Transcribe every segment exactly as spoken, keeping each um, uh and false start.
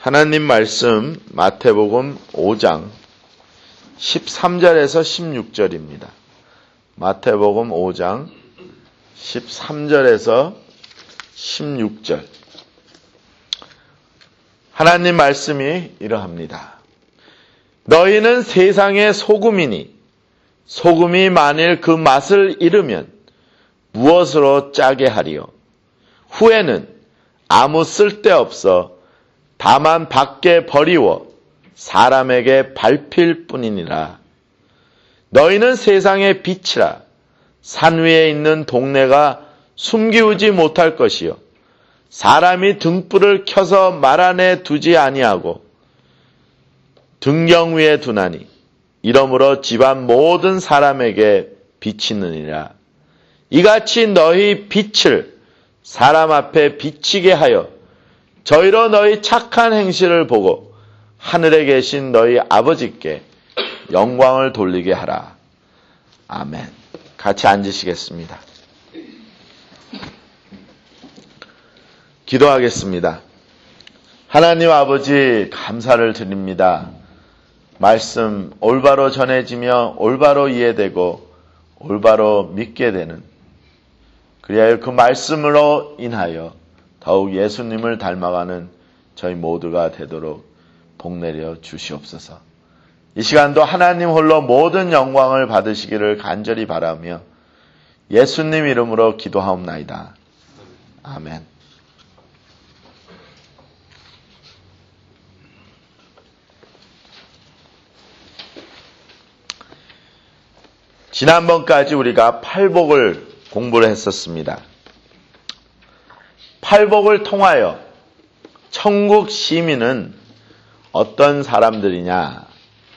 하나님 말씀 마태복음 오 장 십삼 절에서 십육 절입니다. 마태복음 오 장 십삼 절에서 십육 절. 하나님 말씀이 이러합니다. 너희는 세상의 소금이니 소금이 만일 그 맛을 잃으면 무엇으로 짜게 하리요? 후에는 아무 쓸데없어 다만 밖에 버리워 사람에게 밟힐 뿐이니라. 너희는 세상의 빛이라. 산 위에 있는 동네가 숨기우지 못할 것이요 사람이 등불을 켜서 말 안에 두지 아니하고 등경 위에 두나니 이러므로 집안 모든 사람에게 비치느니라. 이같이 너희 빛을 사람 앞에 비치게 하여 저희로 너희 착한 행실을 보고 하늘에 계신 너희 아버지께 영광을 돌리게 하라. 아멘. 같이 앉으시겠습니다. 기도하겠습니다. 하나님 아버지 감사를 드립니다. 말씀 올바로 전해지며 올바로 이해되고 올바로 믿게 되는 그리하여 그 말씀으로 인하여 더욱 예수님을 닮아가는 저희 모두가 되도록 복내려 주시옵소서. 이 시간도 하나님 홀로 모든 영광을 받으시기를 간절히 바라며 예수님 이름으로 기도하옵나이다. 아멘. 지난번까지 우리가 팔복을 공부를 했었습니다. 팔복을 통하여 천국 시민은 어떤 사람들이냐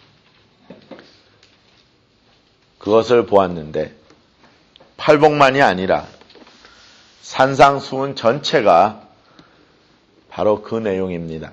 그것을 보았는데 팔복만이 아니라 산상수훈 전체가 바로 그 내용입니다.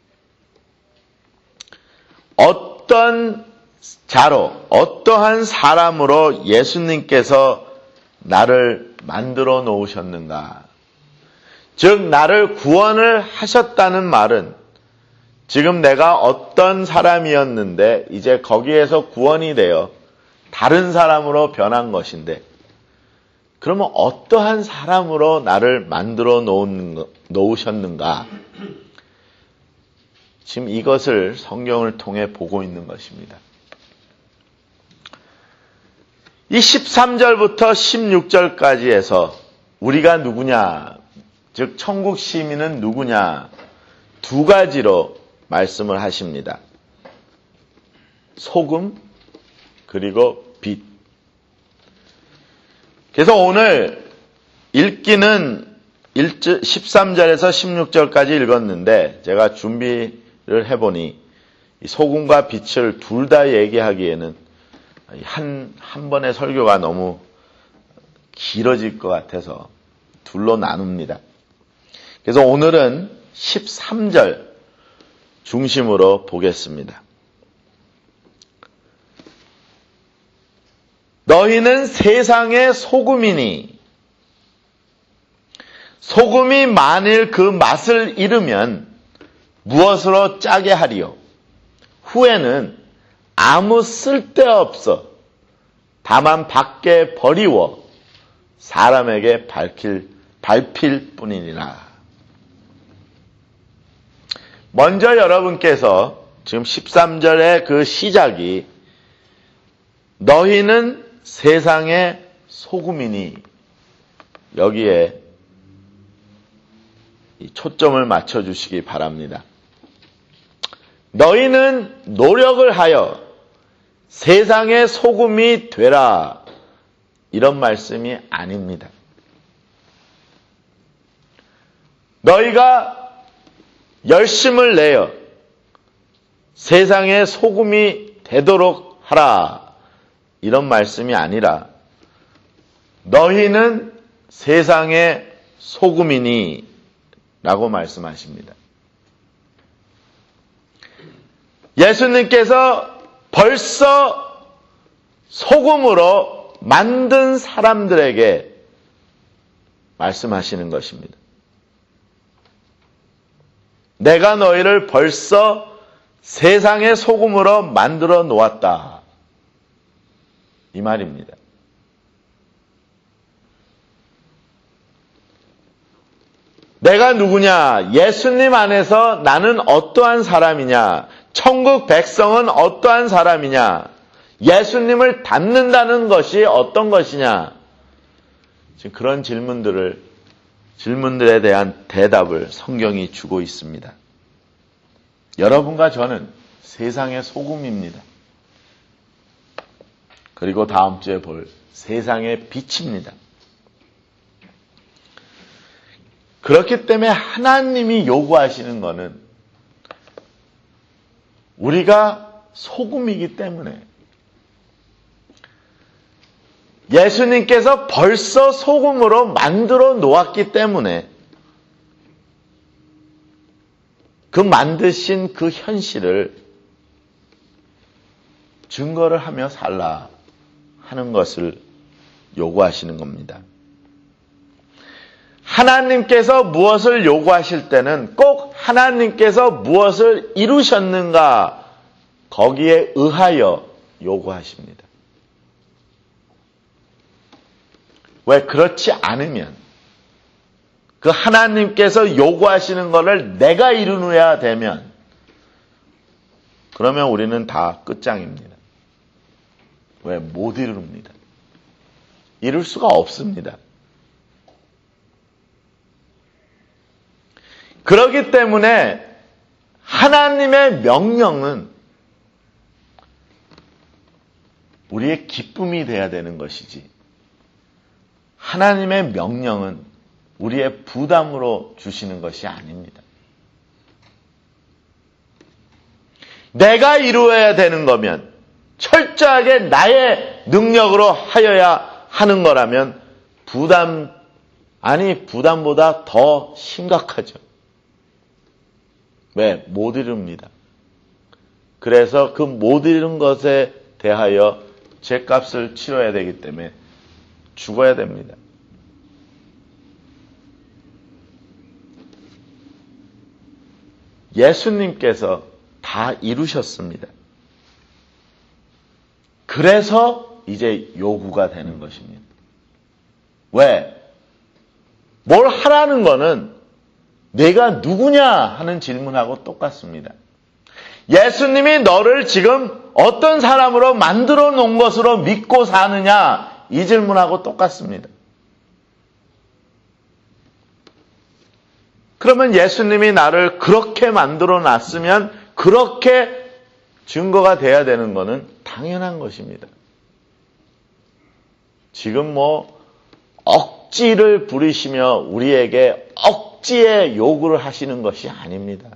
어떤 자로 어떠한 사람으로 예수님께서 나를 만들어 놓으셨는가. 즉 나를 구원을 하셨다는 말은 지금 내가 어떤 사람이었는데 이제 거기에서 구원이 되어 다른 사람으로 변한 것인데 그러면 어떠한 사람으로 나를 만들어 놓으셨는가. 지금 이것을 성경을 통해 보고 있는 것입니다. 이 십삼 절부터 십육 절까지 해서 우리가 누구냐, 즉 천국 시민은 누구냐 두 가지로 말씀을 하십니다. 소금 그리고 빛. 그래서 오늘 읽기는 십삼 절에서 십육 절까지 읽었는데 제가 준비를 해보니 소금과 빛을 둘 다 얘기하기에는 한, 한 번의 설교가 너무 길어질 것 같아서 둘로 나눕니다. 그래서 오늘은 십삼 절 중심으로 보겠습니다. 너희는 세상의 소금이니 소금이 만일 그 맛을 잃으면 무엇으로 짜게 하리요? 후에는 아무 쓸데없어 다만 밖에 버리워 사람에게 밝힐, 밟힐 뿐이니라. 먼저 여러분께서 지금 십삼 절의 그 시작이 너희는 세상의 소금이니 여기에 초점을 맞춰주시기 바랍니다. 너희는 노력을 하여 세상의 소금이 되라 이런 말씀이 아닙니다. 너희가 열심을 내어 세상의 소금이 되도록 하라 이런 말씀이 아니라 너희는 세상의 소금이니 라고 말씀하십니다. 예수님께서 벌써 소금으로 만든 사람들에게 말씀하시는 것입니다. 내가 너희를 벌써 세상의 소금으로 만들어 놓았다. 이 말입니다. 내가 누구냐? 예수님 안에서 나는 어떠한 사람이냐? 천국 백성은 어떠한 사람이냐? 예수님을 닮는다는 것이 어떤 것이냐? 지금 그런 질문들을, 질문들에 대한 대답을 성경이 주고 있습니다. 여러분과 저는 세상의 소금입니다. 그리고 다음 주에 볼 세상의 빛입니다. 그렇기 때문에 하나님이 요구하시는 것은 우리가 소금이기 때문에 예수님께서 벌써 소금으로 만들어 놓았기 때문에 그 만드신 그 현실을 증거를 하며 살라 하는 것을 요구하시는 겁니다. 하나님께서 무엇을 요구하실 때는 꼭 하나님께서 무엇을 이루셨는가 거기에 의하여 요구하십니다. 왜 그렇지 않으면 그 하나님께서 요구하시는 것을 내가 이루어야 되면 그러면 우리는 다 끝장입니다. 왜? 못 이룹니다. 이룰 수가 없습니다. 그렇기 때문에 하나님의 명령은 우리의 기쁨이 되어야 되는 것이지 하나님의 명령은 우리의 부담으로 주시는 것이 아닙니다. 내가 이루어야 되는 거면 철저하게 나의 능력으로 하여야 하는 거라면 부담, 아니 부담보다 더 심각하죠. 왜? 못 이룹니다. 그래서 그 못 이룬 것에 대하여 죗값을 치러야 되기 때문에 죽어야 됩니다. 예수님께서 다 이루셨습니다. 그래서 이제 요구가 되는 것입니다. 왜? 뭘 하라는 거는 내가 누구냐 하는 질문하고 똑같습니다. 예수님이 너를 지금 어떤 사람으로 만들어 놓은 것으로 믿고 사느냐 이 질문하고 똑같습니다. 그러면 예수님이 나를 그렇게 만들어 놨으면 그렇게 증거가 돼야 되는 것은 당연한 것입니다. 지금 뭐 억지를 부리시며 우리에게 억지의 요구를 하시는 것이 아닙니다.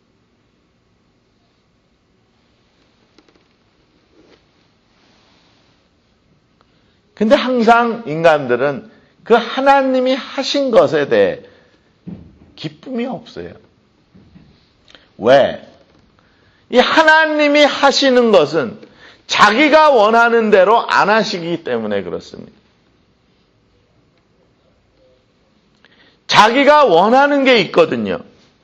근데 항상 인간들은 그 하나님이 하신 것에 대해 기쁨이 없어요. 왜? 이 하나님이 하시는 것은 자기가 원하는 대로 안 하시기 때문에 그렇습니다. 자기가 원하는 게 있거든요.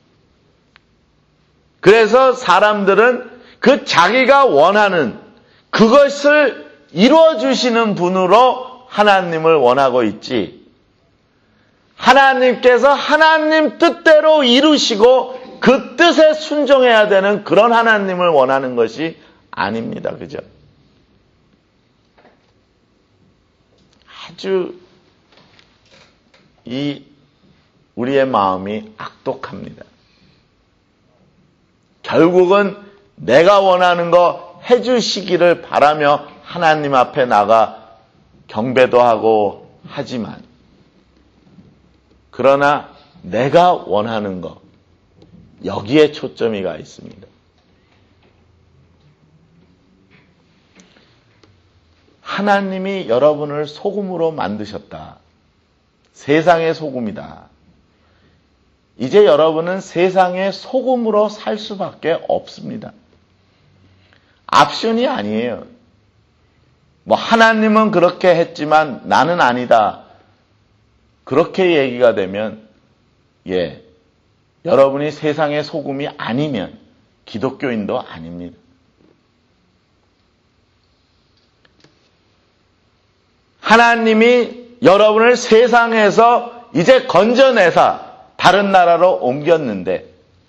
그래서 사람들은 그 자기가 원하는 그것을 이루어주시는 분으로 하나님을 원하고 있지. 하나님께서 하나님 뜻대로 이루시고 그 뜻에 순종해야 되는 그런 하나님을 원하는 것이 아닙니다. 그죠? 아주 이 우리의 마음이 악독합니다. 결국은 내가 원하는 거 해주시기를 바라며 하나님 앞에 나가 경배도 하고 하지만 그러나 내가 원하는 거 여기에 초점이 가 있습니다. 하나님이 여러분을 소금으로 만드셨다. 세상의 소금이다. 이제 여러분은 세상의 소금으로 살 수밖에 없습니다. 옵션이 아니에요. 뭐 하나님은 그렇게 했지만 나는 아니다. 그렇게 얘기가 되면 예, 여러분이 세상의 소금이 아니면 기독교인도 아닙니다. 하나님이 여러분을 세상에서 이제 건져내서 다른 나라로 옮겼는데,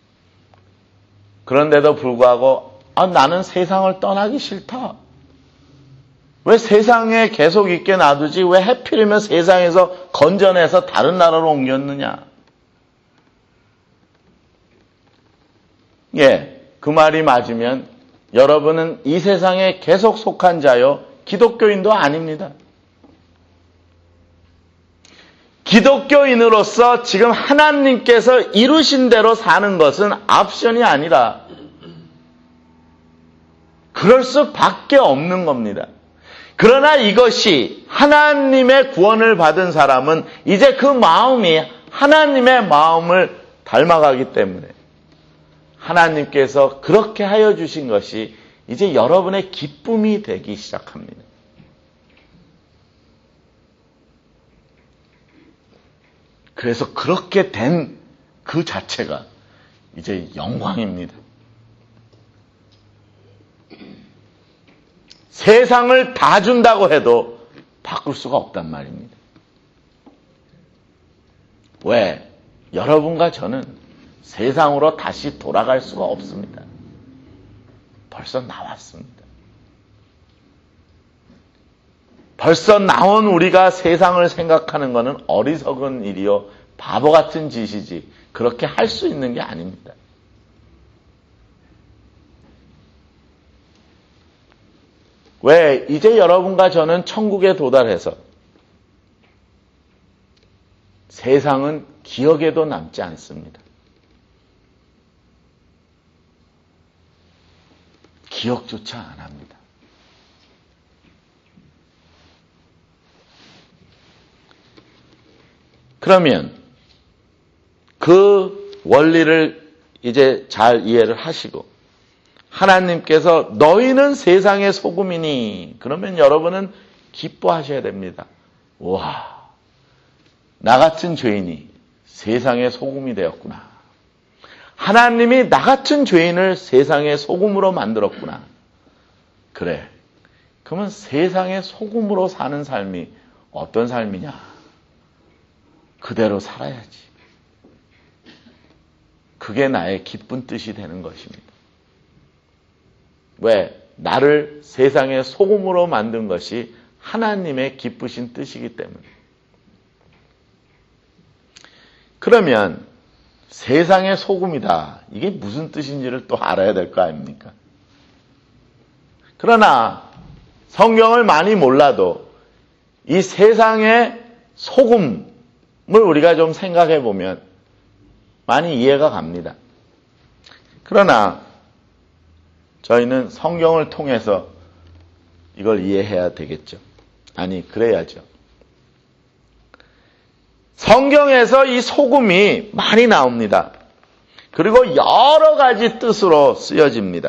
그런데도 불구하고 아, 나는 세상을 떠나기 싫다. 왜 세상에 계속 있게 놔두지? 왜 하필이면 세상에서 건져내서 다른 나라로 옮겼느냐? 예, 그 말이 맞으면 여러분은 이 세상에 계속 속한 자요, 기독교인도 아닙니다. 기독교인으로서 지금 하나님께서 이루신 대로 사는 것은 옵션이 아니라 그럴 수밖에 없는 겁니다. 그러나 이것이 하나님의 구원을 받은 사람은 이제 그 마음이 하나님의 마음을 닮아가기 때문에 하나님께서 그렇게 하여 주신 것이 이제 여러분의 기쁨이 되기 시작합니다. 그래서 그렇게 된 그 자체가 이제 영광입니다. 세상을 다 준다고 해도 바꿀 수가 없단 말입니다. 왜? 여러분과 저는 세상으로 다시 돌아갈 수가 없습니다. 벌써 나왔습니다. 벌써 나온 우리가 세상을 생각하는 것은 어리석은 일이요, 바보 같은 짓이지 그렇게 할 수 있는 게 아닙니다. 왜? 이제 여러분과 저는 천국에 도달해서 세상은 기억에도 남지 않습니다. 기억조차 안 합니다. 그러면 그 원리를 이제 잘 이해를 하시고 하나님께서 너희는 세상의 소금이니, 그러면 여러분은 기뻐하셔야 됩니다. 와, 나 같은 죄인이 세상의 소금이 되었구나. 하나님이 나 같은 죄인을 세상의 소금으로 만들었구나. 그래, 그러면 세상의 소금으로 사는 삶이 어떤 삶이냐? 그대로 살아야지. 그게 나의 기쁜 뜻이 되는 것입니다. 왜? 나를 세상의 소금으로 만든 것이 하나님의 기쁘신 뜻이기 때문에. 그러면 세상의 소금이다, 이게 무슨 뜻인지를 또 알아야 될 거 아닙니까? 그러나 성경을 많이 몰라도 이 세상의 소금을 우리가 좀 생각해 보면 많이 이해가 갑니다. 그러나 저희는 성경을 통해서 이걸 이해해야 되겠죠. 아니, 그래야죠. 성경에서 이 소금이 많이 나옵니다. 그리고 여러 가지 뜻으로 쓰여집니다.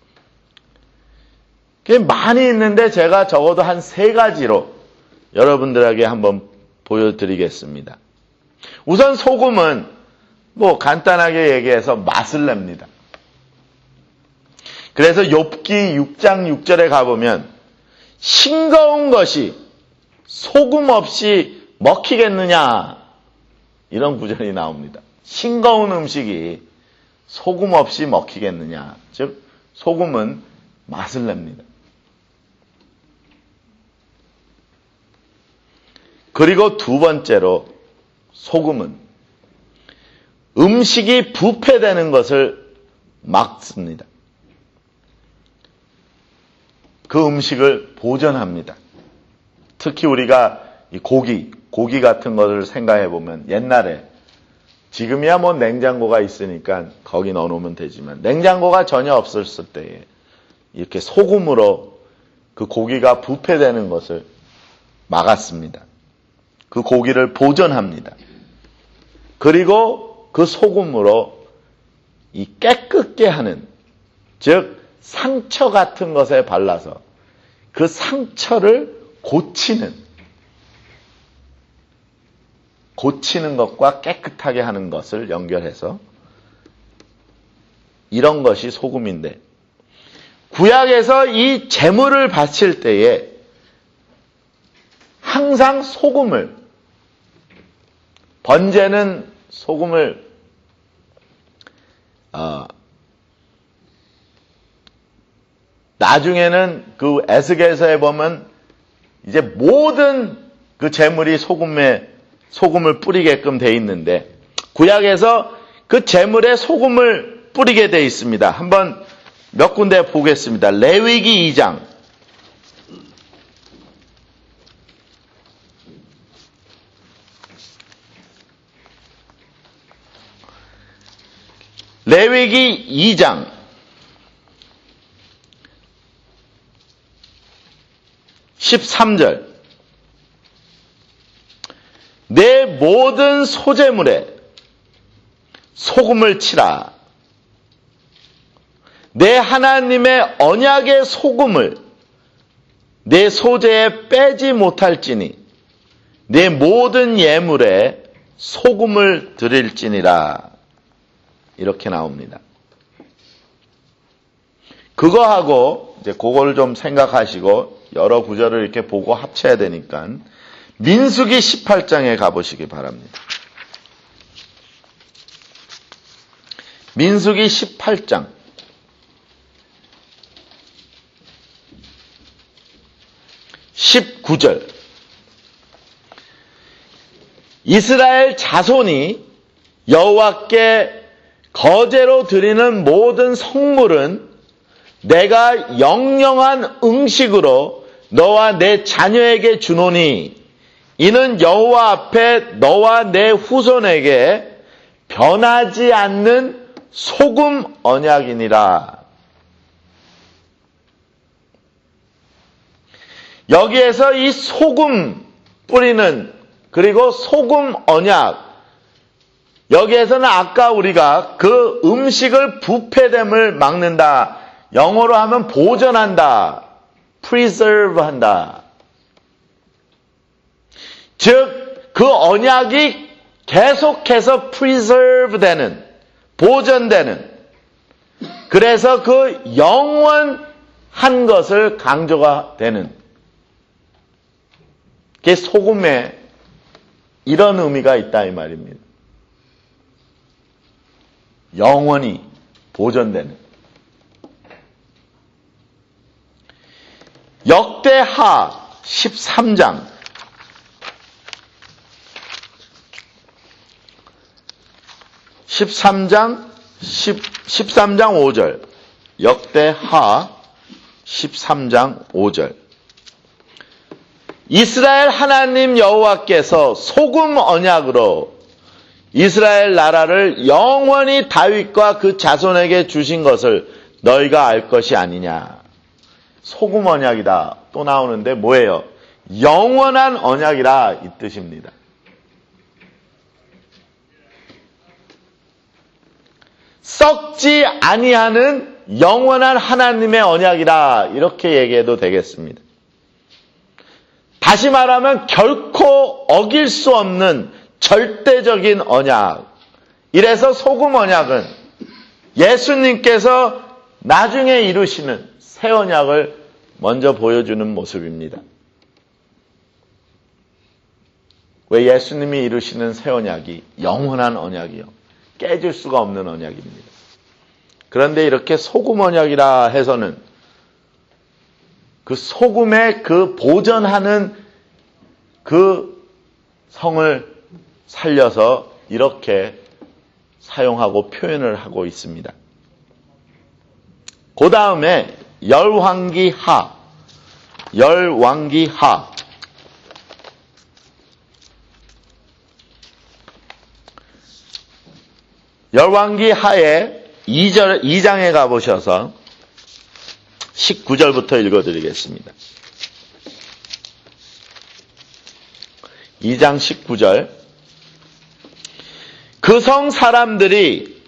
그게 많이 있는데 제가 적어도 한 세 가지로 여러분들에게 한번 보여드리겠습니다. 우선 소금은 뭐 간단하게 얘기해서 맛을 냅니다. 그래서 욥기 육 장 육 절에 가보면 싱거운 것이 소금 없이 먹히겠느냐, 이런 구절이 나옵니다. 싱거운 음식이 소금 없이 먹히겠느냐. 즉 소금은 맛을 냅니다. 그리고 두 번째로 소금은 음식이 부패되는 것을 막습니다. 그 음식을 보존합니다. 특히 우리가 이 고기, 고기 같은 것을 생각해 보면 옛날에, 지금이야 뭐 냉장고가 있으니까 거기 넣어놓으면 되지만 냉장고가 전혀 없었을 때에 이렇게 소금으로 그 고기가 부패되는 것을 막았습니다. 그 고기를 보존합니다. 그리고 그 소금으로 이 깨끗게 하는, 즉 상처 같은 것에 발라서 그 상처를 고치는, 고치는 것과 깨끗하게 하는 것을 연결해서 이런 것이 소금인데, 구약에서 이 제물을 바칠 때에 항상 소금을, 번제는 소금을 어, 나중에는 그 에스겔서에 보면 이제 모든 그 제물이 소금에 소금을 뿌리게끔 돼 있는데, 구약에서 그 제물에 소금을 뿌리게 돼 있습니다. 한번 몇 군데 보겠습니다. 레위기 이 장. 레위기 이 장. 십삼 절. 내 모든 소제물에 소금을 치라. 내 하나님의 언약의 소금을 내 소제에 빼지 못할지니 내 모든 예물에 소금을 드릴지니라. 이렇게 나옵니다. 그거하고 이제 그걸 좀 생각하시고 여러 구절을 이렇게 보고 합쳐야 되니까 민수기 십팔 장에 가보시기 바랍니다. 민수기 십팔 장. 십구 절. 이스라엘 자손이 여호와께 거제로 드리는 모든 성물은 내가 영영한 음식으로 너와 내 자녀에게 주노니 이는 여호와 앞에 너와 내 후손에게 변하지 않는 소금 언약이니라. 여기에서 이 소금 뿌리는, 그리고 소금 언약, 여기에서는 아까 우리가 그 음식을 부패됨을 막는다, 영어로 하면 보존한다, preserve 한다. 즉, 그 언약이 계속해서 preserve 되는, 보존되는, 그래서 그 영원한 것을 강조가 되는, 그게 소금에 이런 의미가 있다 이 말입니다. 영원히 보존되는. 역대하 십삼 장. 십삼 장, 십삼 장 오 절. 역대하 십삼 장 오 절. 이스라엘 하나님 여호와께서 소금 언약으로 이스라엘 나라를 영원히 다윗과 그 자손에게 주신 것을 너희가 알 것이 아니냐. 소금 언약이다. 또 나오는데 뭐예요? 영원한 언약이라 이 뜻입니다. 썩지 아니하는 영원한 하나님의 언약이라 이렇게 얘기해도 되겠습니다. 다시 말하면 결코 어길 수 없는 절대적인 언약. 이래서 소금 언약은 예수님께서 나중에 이루시는 새 언약을 먼저 보여주는 모습입니다. 왜? 예수님이 이루시는 새 언약이 영원한 언약이요, 깨질 수가 없는 언약입니다. 그런데 이렇게 소금 언약이라 해서는 그 소금의 그 보존하는 그 성을 살려서 이렇게 사용하고 표현을 하고 있습니다. 그 다음에 열왕기하, 열왕기하. 열왕기하의 이 절, 이 장에 가보셔서 십구 절부터 읽어드리겠습니다. 이 장 십구 절. 그 성 사람들이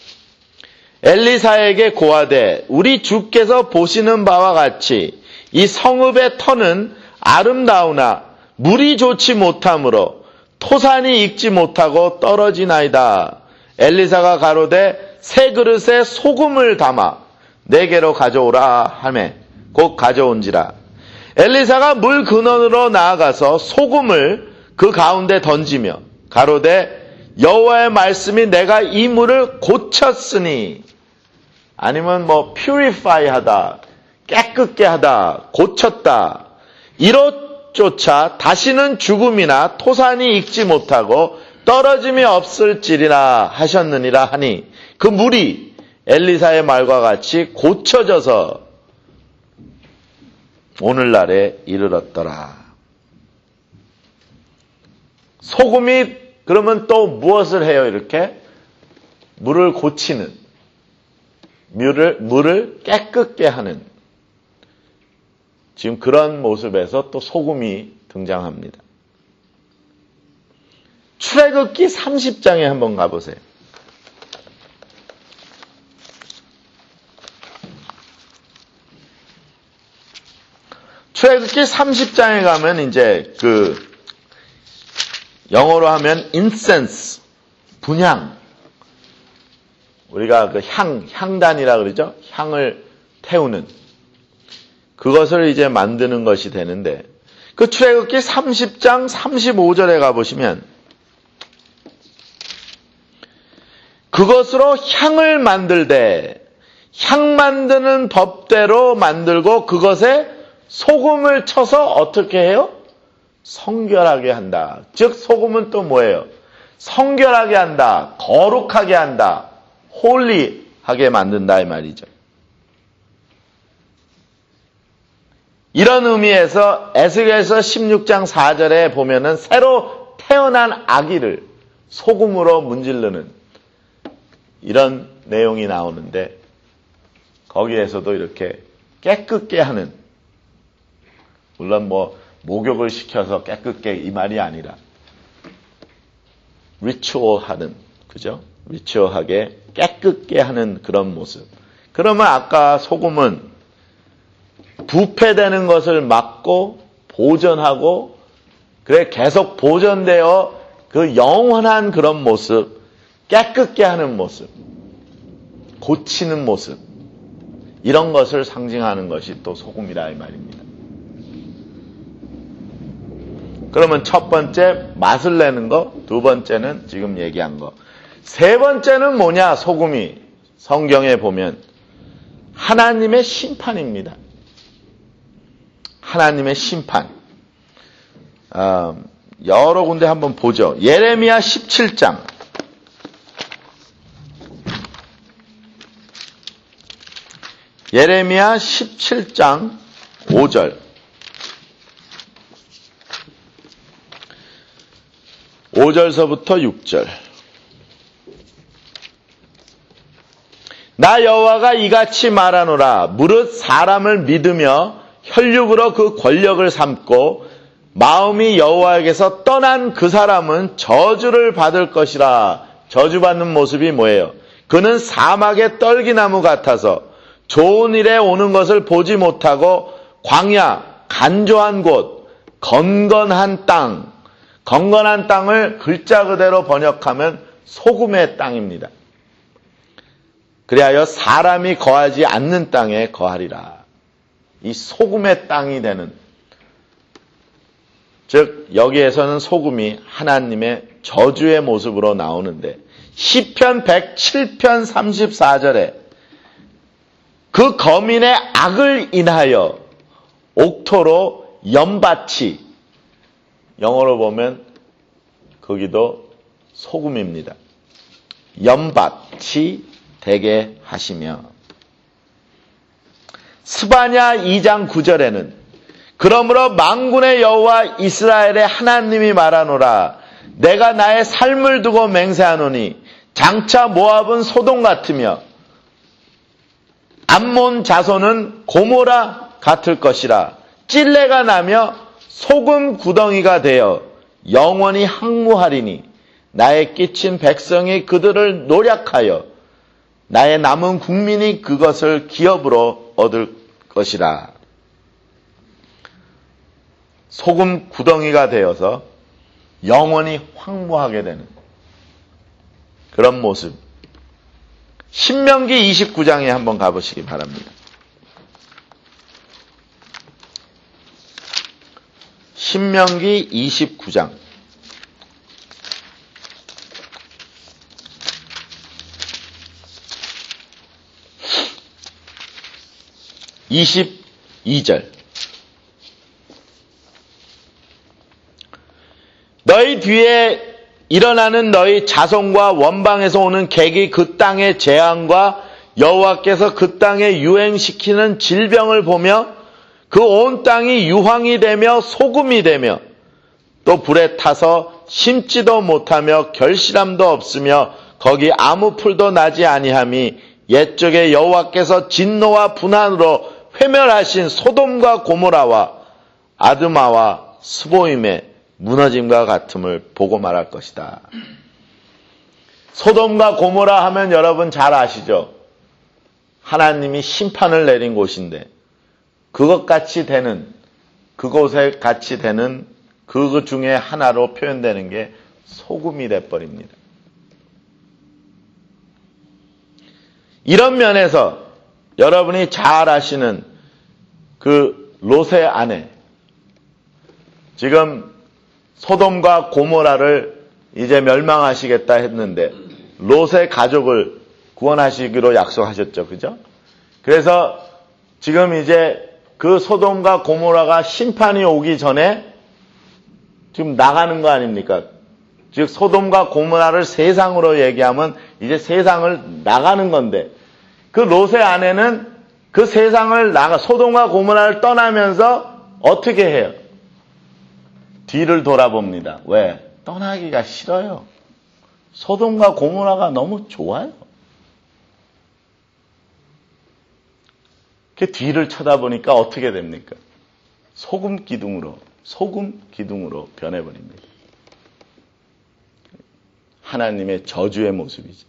엘리사에게 고하되 우리 주께서 보시는 바와 같이 이 성읍의 터는 아름다우나 물이 좋지 못하므로 토산이 익지 못하고 떨어지나이다. 엘리사가 가로되 새 그릇에 소금을 담아 내게로 가져오라 하매 곧 가져온지라. 엘리사가 물 근원으로 나아가서 소금을 그 가운데 던지며 가로되 여호와의 말씀이 내가 이 물을 고쳤으니, 아니면 뭐 purify 하다, 깨끗게 하다, 고쳤다, 이로조차 다시는 죽음이나 토산이 익지 못하고 떨어짐이 없을지리라 하셨느니라 하니 그 물이 엘리사의 말과 같이 고쳐져서 오늘날에 이르렀더라. 소금이 그러면 또 무엇을 해요? 이렇게 물을 고치는, 물을, 물을 깨끗게 하는, 지금 그런 모습에서 또 소금이 등장합니다. 출애굽기 삼십 장에 한번 가보세요. 출애굽기 삼십 장에 가면 이제 그 영어로 하면 incense, 분향, 우리가 그 향, 향단이라 그러죠? 향을 태우는 그것을 이제 만드는 것이 되는데, 그 출애굽기 삼십 장 삼십오 절에 가보시면 그것으로 향을 만들되 향 만드는 법대로 만들고 그것에 소금을 쳐서 어떻게 해요? 성결하게 한다. 즉 소금은 또 뭐예요? 성결하게 한다, 거룩하게 한다, 홀리하게 만든다 이 말이죠. 이런 의미에서 에스겔서 십육 장 사 절에 보면은 새로 태어난 아기를 소금으로 문지르는 이런 내용이 나오는데, 거기에서도 이렇게 깨끗게 하는, 물론 뭐 목욕을 시켜서 깨끗게 이 말이 아니라 리추얼하는, 그죠? 리추얼하게 깨끗게 하는 그런 모습. 그러면 아까 소금은 부패되는 것을 막고 보존하고, 그래 계속 보존되어 그 영원한 그런 모습, 깨끗게 하는 모습, 고치는 모습, 이런 것을 상징하는 것이 또 소금이라 이 말입니다. 그러면 첫 번째 맛을 내는 거, 두 번째는 지금 얘기한 거, 세 번째는 뭐냐? 소금이 성경에 보면 하나님의 심판입니다. 하나님의 심판. 어, 여러 군데 한번 보죠. 예레미야 십칠 장. 예레미야 십칠 장 오 절. 오 절서부터 육 절. 나 여호와가 이같이 말하노라. 무릇 사람을 믿으며 혈육으로 그 권력을 삼고 마음이 여호와에게서 떠난 그 사람은 저주를 받을 것이라. 저주받는 모습이 뭐예요? 그는 사막의 떨기나무 같아서 좋은 일에 오는 것을 보지 못하고 광야, 간조한 곳, 건건한 땅, 건건한 땅을 글자 그대로 번역하면 소금의 땅입니다. 그리하여 사람이 거하지 않는 땅에 거하리라. 이 소금의 땅이 되는, 즉 여기에서는 소금이 하나님의 저주의 모습으로 나오는데, 시편 백칠 편 삼십사 절에 그 거민의 악을 인하여 옥토로 연밭이, 영어로 보면 거기도 소금입니다. 연밭이 되게 하시며, 스바냐 이 장 구 절에는 그러므로 만군의 여호와 이스라엘의 하나님이 말하노라. 내가 나의 삶을 두고 맹세하노니 장차 모압은 소돔 같으며 암몬 자손은 고모라 같을 것이라. 찔레가 나며 소금 구덩이가 되어 영원히 항무하리니 나의 끼친 백성이 그들을 노략하여 나의 남은 국민이 그것을 기업으로 얻을 것이라. 소금 구덩이가 되어서 영원히 황무하게 되는 그런 모습. 신명기 이십구 장에 한번 가보시기 바랍니다. 신명기 이십구 장. 이십이 절. 너희 뒤에 일어나는 너희 자손과 원방에서 오는 객이 그 땅의 재앙과 여호와께서 그 땅에 유행시키는 질병을 보며 그 온 땅이 유황이 되며 소금이 되며 또 불에 타서 심지도 못하며 결실함도 없으며 거기 아무 풀도 나지 아니함이 옛적에 여호와께서 진노와 분한으로 회멸하신 소돔과 고모라와 아드마와 스보임의 무너짐과 같음을 보고 말할 것이다. 소돔과 고모라 하면 여러분 잘 아시죠? 하나님이 심판을 내린 곳인데 그것 같이 되는, 그곳에 같이 되는 그 중에 하나로 표현되는 게 소금이 돼버립니다. 이런 면에서 여러분이 잘 아시는 그 롯의 아내, 지금 소돔과 고모라를 이제 멸망하시겠다 했는데 롯의 가족을 구원하시기로 약속하셨죠. 그죠? 그래서 지금 이제 그 소돔과 고모라가 심판이 오기 전에 지금 나가는 거 아닙니까? 즉 소돔과 고모라를 세상으로 얘기하면 이제 세상을 나가는 건데 그 롯의 아내는 그 세상을 나가 소돔과 고모라를 떠나면서 어떻게 해요? 뒤를 돌아봅니다. 왜? 떠나기가 싫어요. 소돔과 고모라가 너무 좋아요. 그 뒤를 쳐다보니까 어떻게 됩니까? 소금 기둥으로, 소금 기둥으로 변해버립니다. 하나님의 저주의 모습이죠.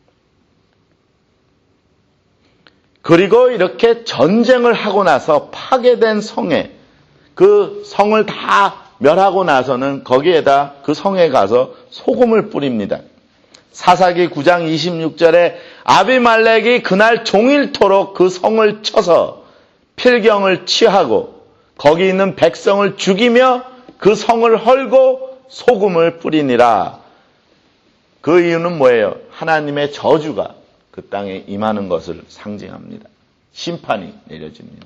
그리고 이렇게 전쟁을 하고 나서 파괴된 성에, 그 성을 다 멸하고 나서는 거기에다 그 성에 가서 소금을 뿌립니다. 사사기 구 장 이십육 절에 아비말렉이 그날 종일토록 그 성을 쳐서 필경을 취하고 거기 있는 백성을 죽이며 그 성을 헐고 소금을 뿌리니라. 그 이유는 뭐예요? 하나님의 저주가 그 땅에 임하는 것을 상징합니다. 심판이 내려집니다.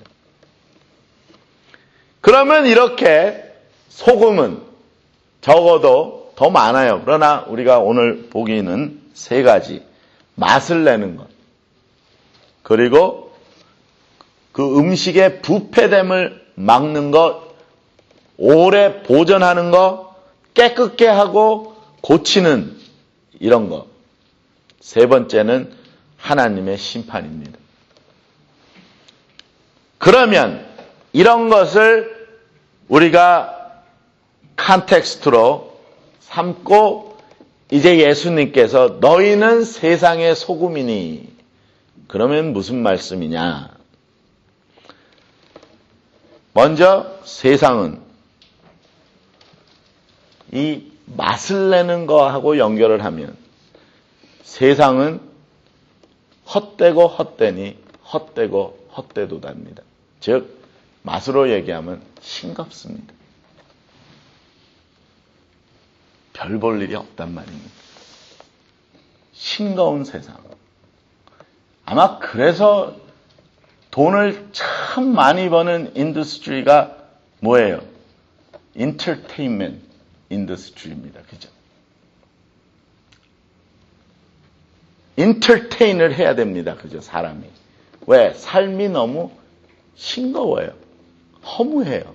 그러면 이렇게 소금은 적어도 더 많아요. 그러나 우리가 오늘 보기는 세 가지. 맛을 내는 것. 그리고 그 음식의 부패됨을 막는 것. 오래 보존하는 것. 깨끗게 하고 고치는 이런 것. 세 번째는 하나님의 심판입니다. 그러면 이런 것을 우리가 컨텍스트로 삼고 이제 예수님께서 너희는 세상의 소금이니 그러면 무슨 말씀이냐? 먼저 세상은 이 맛을 내는 거하고 연결을 하면 세상은 헛되고 헛되니 헛되고 헛되도답니다. 즉 맛으로 얘기하면 싱겁습니다. 별 볼 일이 없단 말입니다. 싱거운 세상. 아마 그래서 돈을 참 많이 버는 인더스트리가 뭐예요? 인터테인먼트 인더스트리입니다. 그죠? 인터테인을 해야 됩니다. 그죠? 사람이. 왜? 삶이 너무 싱거워요. 허무해요.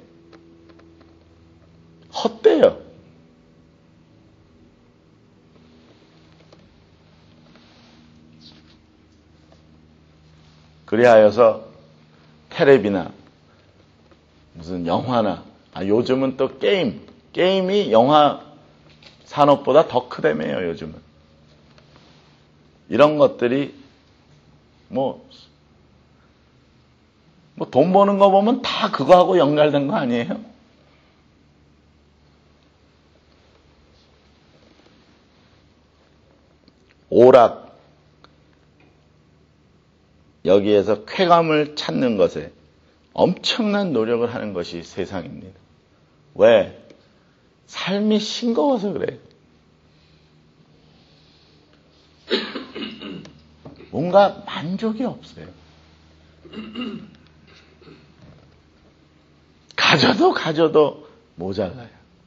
헛되요. 그리하여서 텔레비나 무슨 영화나 아, 요즘은 또 게임 게임이 영화 산업보다 더 크다며요. 요즘은 이런 것들이 뭐 뭐 돈 버는 거 보면 다 그거하고 연결된 거 아니에요? 오락 여기에서 쾌감을 찾는 것에 엄청난 노력을 하는 것이 세상입니다. 왜? 삶이 싱거워서 그래요. 뭔가 만족이 없어요. 가져도 가져도 모자라요.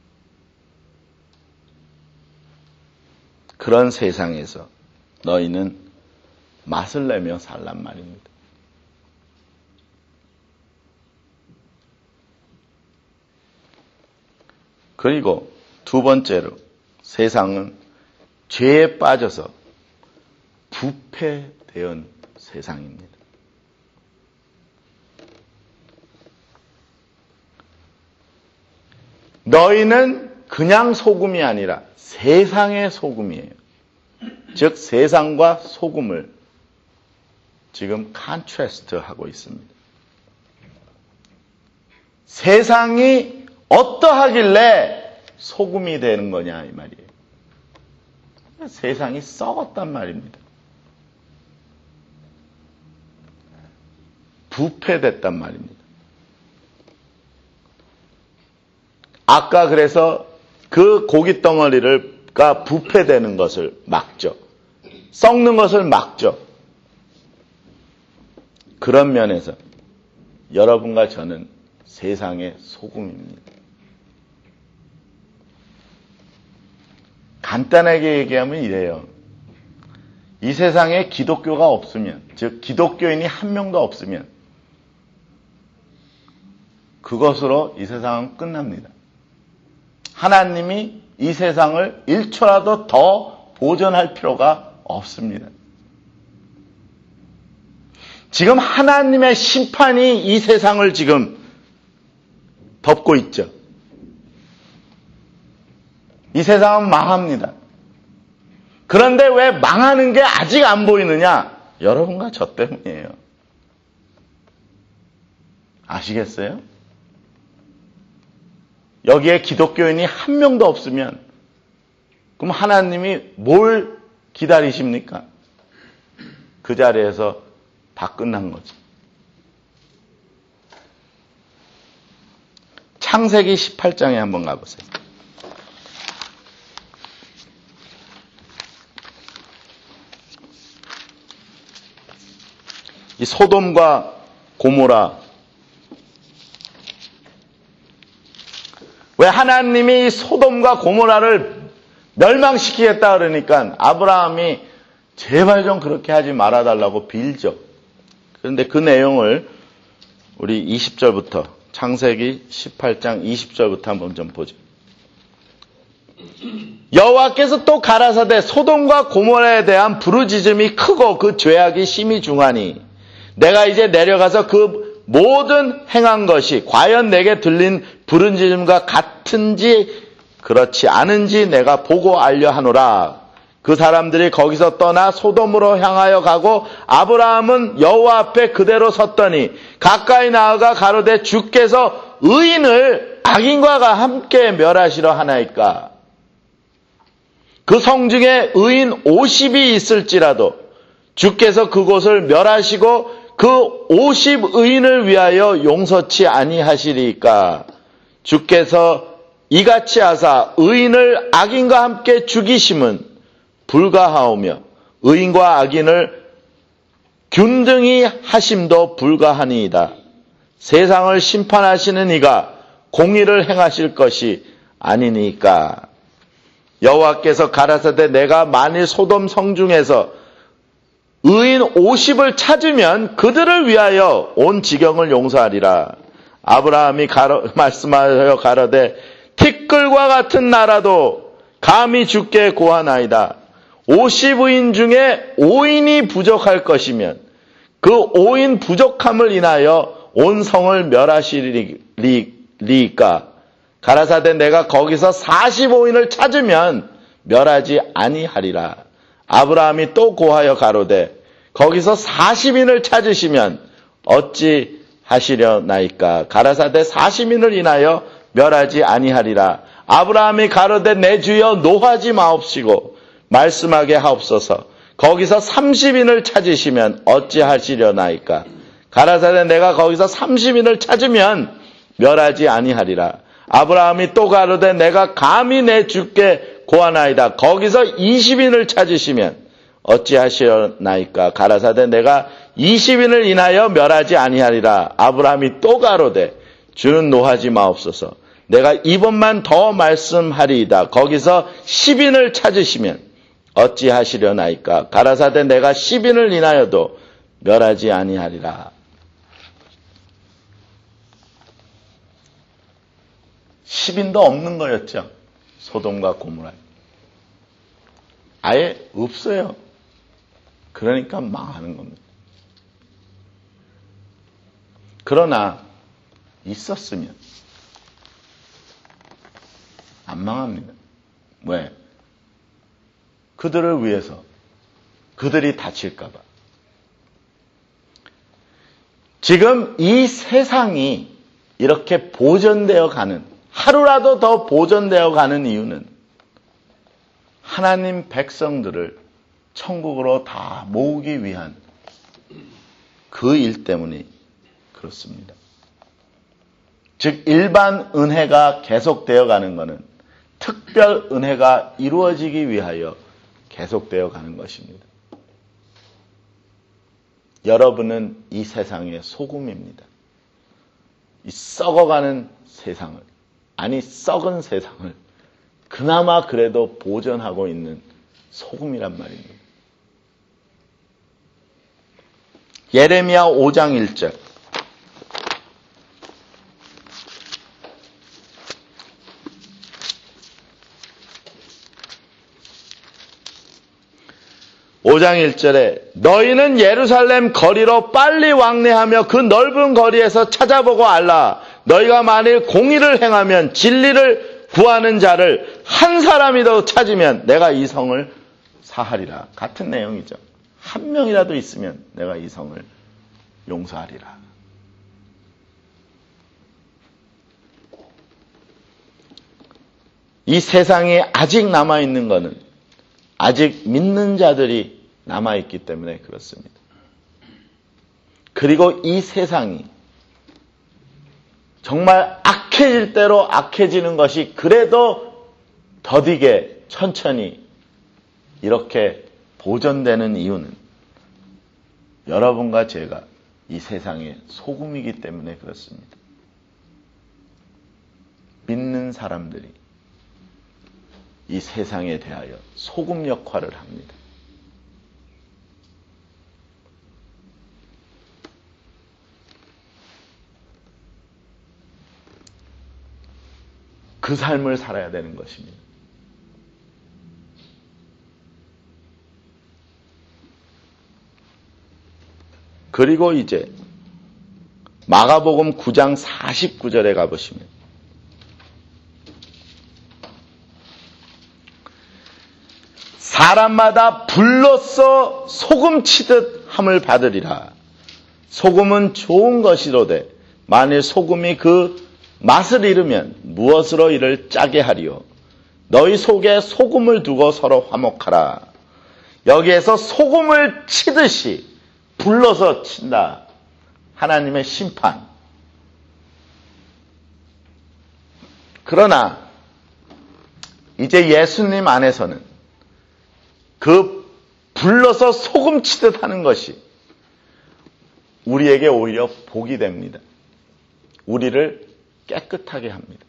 그런 세상에서 너희는 맛을 내며 살란 말입니다. 그리고 두 번째로 세상은 죄에 빠져서 부패되은 세상입니다. 너희는 그냥 소금이 아니라 세상의 소금이에요. 즉 세상과 소금을 지금 컨트래스트 하고 있습니다. 세상이 어떠하길래 소금이 되는 거냐 이 말이에요. 세상이 썩었단 말입니다. 부패됐단 말입니다. 아까 그래서 그 고기 덩어리가 부패되는 것을 막죠. 썩는 것을 막죠. 그런 면에서 여러분과 저는 세상의 소금입니다. 간단하게 얘기하면 이래요. 이 세상에 기독교가 없으면, 즉 기독교인이 한 명도 없으면 그것으로 이 세상은 끝납니다. 하나님이 이 세상을 일 초라도 더 보존할 필요가 없습니다. 지금 하나님의 심판이 이 세상을 지금 덮고 있죠. 이 세상은 망합니다. 그런데 왜 망하는 게 아직 안 보이느냐? 여러분과 저 때문이에요. 아시겠어요? 여기에 기독교인이 한 명도 없으면 그럼 하나님이 뭘 기다리십니까? 그 자리에서 다 끝난 거죠. 창세기 십팔 장에 한번 가보세요. 이 소돔과 고모라, 왜 하나님이 소돔과 고모라를 멸망시키겠다 그러니까 아브라함이 제발 좀 그렇게 하지 말아달라고 빌죠. 그런데 그 내용을 우리 이십 절부터, 창세기 십팔 장 이십 절부터 한번 좀 보죠. 여호와께서 또 가라사대 소돔과 고모라에 대한 부르짖음이 크고 그 죄악이 심히 중하니 내가 이제 내려가서 그 모든 행한 것이 과연 내게 들린 부르짖음과 같은지 그렇지 않은지 내가 보고 알려 하노라. 그 사람들이 거기서 떠나 소돔으로 향하여 가고 아브라함은 여호와 앞에 그대로 섰더니 가까이 나아가 가로되 주께서 의인을 악인과 함께 멸하시려 하나이까. 그 성중에 의인 오십이 있을지라도 주께서 그곳을 멸하시고 그 오십 의인을 위하여 용서치 아니하시리까. 주께서 이같이 하사 의인을 악인과 함께 죽이심은 불가하오며 의인과 악인을 균등히 하심도 불가하니이다. 세상을 심판하시는 이가 공의를 행하실 것이 아니니까. 여호와께서 가라사대 내가 만일 소돔 성중에서 의인 오십을 찾으면 그들을 위하여 온 지경을 용서하리라. 아브라함이 가로, 말씀하여 가로되 티끌과 같은 나라도 감히 주께 고하나이다. 오십 의인 중에 오인이 부족할 것이면 그 오인 부족함을 인하여 온 성을 멸하시리까. 가라사대 내가 거기서 사십오 인을 찾으면 멸하지 아니하리라. 아브라함이 또 고하여 가로되 거기서 사십 인을 찾으시면 어찌 하시려나이까. 가라사대 사십 인을 인하여 멸하지 아니하리라. 아브라함이 가로되 내 주여 노하지 마옵시고 말씀하게 하옵소서. 거기서 삼십 인을 찾으시면 어찌하시려나이까. 가라사대 내가 거기서 삼십 인을 찾으면 멸하지 아니하리라. 아브라함이 또 가로되 내가 감히 내 주께 고하나이다. 거기서 이십 인을 찾으시면 어찌하시려나이까. 가라사대 내가 이십 인을 인하여 멸하지 아니하리라. 아브라함이 또 가로되 주는 노하지 마옵소서. 내가 이번만 더 말씀하리이다. 거기서 십 인을 찾으시면 어찌하시려나이까. 가라사대 내가 십 인을 인하여도 멸하지 아니하리라. 십 인도 없는 거였죠. 소돔과 고모라. 아예 없어요. 그러니까 망하는 겁니다. 그러나 있었으면 안 망합니다. 왜? 그들을 위해서 그들이 다칠까 봐. 지금 이 세상이 이렇게 보존되어 가는, 하루라도 더 보존되어 가는 이유는 하나님 백성들을 천국으로 다 모으기 위한 그 일 때문이 그렇습니다. 즉 일반 은혜가 계속되어 가는 것은 특별 은혜가 이루어지기 위하여 계속되어 가는 것입니다. 여러분은 이 세상의 소금입니다. 이 썩어가는 세상을, 아니 썩은 세상을 그나마 그래도 보존하고 있는 소금이란 말입니다. 예레미야 오 장 일 절. 오 장 일 절에 너희는 예루살렘 거리로 빨리 왕래하며 그 넓은 거리에서 찾아보고 알라. 너희가 만일 공의를 행하면 진리를 구하는 자를 한 사람이라도 찾으면 내가 이 성을 사하리라. 같은 내용이죠. 한 명이라도 있으면 내가 이 성을 용서하리라. 이 세상에 아직 남아있는 것은 아직 믿는 자들이 남아있기 때문에 그렇습니다. 그리고 이 세상이 정말 악해질 대로 악해지는 것이 그래도 더디게 천천히 이렇게 보존되는 이유는 여러분과 제가 이 세상의 소금이기 때문에 그렇습니다. 믿는 사람들이 이 세상에 대하여 소금 역할을 합니다. 그 삶을 살아야 되는 것입니다. 그리고 이제 마가복음 구 장 사십구 절에 가보시면 사람마다 불로써 소금 치듯 함을 받으리라. 소금은 좋은 것이로되 만일 소금이 그 맛을 잃으면 무엇으로 이를 짜게 하리요. 너희 속에 소금을 두고 서로 화목하라. 여기에서 소금을 치듯이 불러서 친다. 하나님의 심판. 그러나 이제 예수님 안에서는 그 불러서 소금 치듯 하는 것이 우리에게 오히려 복이 됩니다. 우리를 깨끗하게 합니다.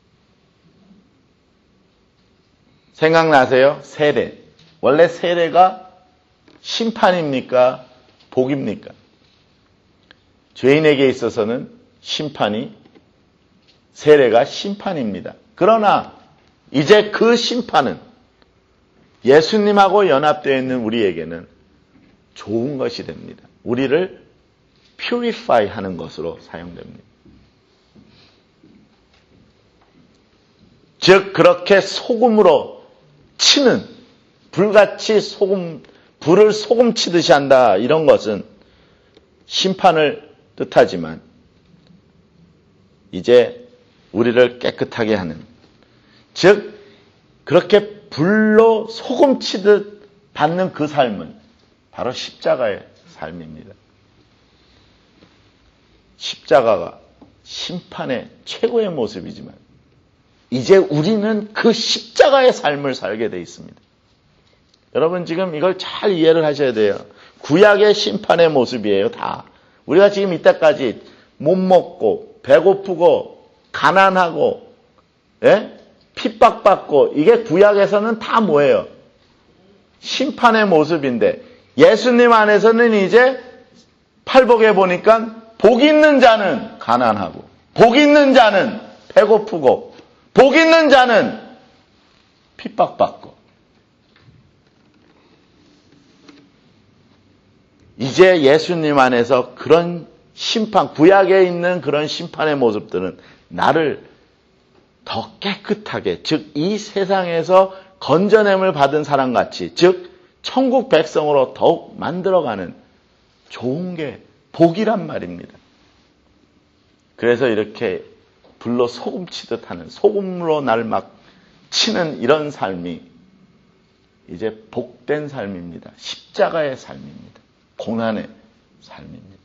생각나세요? 세례. 원래 세례가 심판입니까? 복입니까? 죄인에게 있어서는 심판이, 세례가 심판입니다. 그러나 이제 그 심판은 예수님하고 연합되어 있는 우리에게는 좋은 것이 됩니다. 우리를 purify 하는 것으로 사용됩니다. 즉 그렇게 소금으로 치는, 불같이 소금, 불을 소금 치듯이 한다. 이런 것은 심판을 뜻하지만 이제 우리를 깨끗하게 하는, 즉 그렇게 불로 소금 치듯 받는 그 삶은 바로 십자가의 삶입니다. 십자가가 심판의 최고의 모습이지만 이제 우리는 그 십자가의 삶을 살게 돼 있습니다. 여러분 지금 이걸 잘 이해를 하셔야 돼요. 구약의 심판의 모습이에요. 다. 우리가 지금 이때까지 못 먹고 배고프고 가난하고 예? 핍박받고 이게 구약에서는 다 뭐예요? 심판의 모습인데 예수님 안에서는 이제 팔복에 보니까 복 있는 자는 가난하고 복 있는 자는 배고프고 복 있는 자는 핍박받고 이제 예수님 안에서 그런 심판, 구약에 있는 그런 심판의 모습들은 나를 더 깨끗하게, 즉 이 세상에서 건져냄을 받은 사람같이, 즉 천국 백성으로 더욱 만들어가는 좋은 게 복이란 말입니다. 그래서 이렇게 불로 소금 치듯 하는, 소금으로 날 막 치는 이런 삶이 이제 복된 삶입니다. 십자가의 삶입니다. 고난의 삶입니다.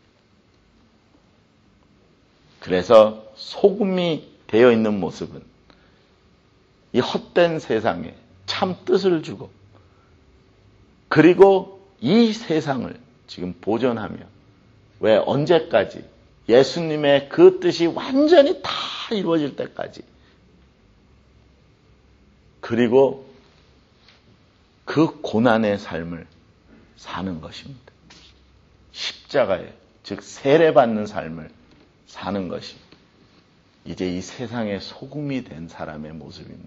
그래서 소금이 되어 있는 모습은 이 헛된 세상에 참 뜻을 주고 그리고 이 세상을 지금 보존하며 왜 언제까지 예수님의 그 뜻이 완전히 다 이루어질 때까지 그리고 그 고난의 삶을 사는 것입니다. 십자가에 즉 세례받는 삶을 사는 것이 이제 이 세상의 소금이 된 사람의 모습입니다.